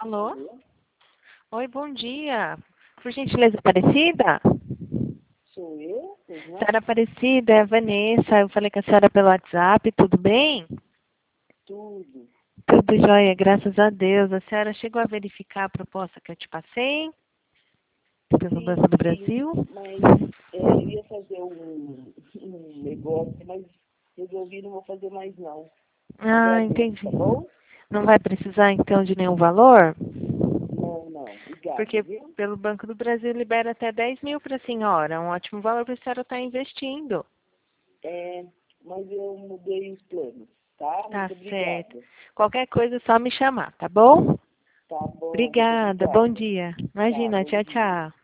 Alô? Oi, bom dia. Por gentileza, Aparecida? Sou eu? Pois não? Senhora Aparecida, é a Vanessa. Eu falei com a senhora pelo WhatsApp, tudo bem? Tudo. Tudo jóia, graças a Deus. A senhora chegou a verificar a proposta que eu te passei pelo Sim, Banco do sim, Brasil? mas eu ia fazer um negócio, mas resolvi não vou fazer mais não. Ah, Agradeço, entendi. tá bom? Não vai precisar então de nenhum valor? Não, não. Obrigada, Porque viu? pelo Banco do Brasil libera até 10 mil para a senhora. Um ótimo valor para a senhora estar investindo. É, mas eu mudei os planos, tá? Tá Muito certo. obrigada. Qualquer coisa é só me chamar, tá bom? Tá bom, muito Obrigada, bom obrigada. dia. Tá, Imagina, bom tchau, dia. tchau.